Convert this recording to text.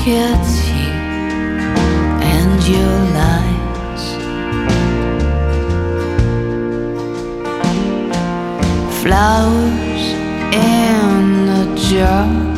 gets you and your lies. Flowers in a jar,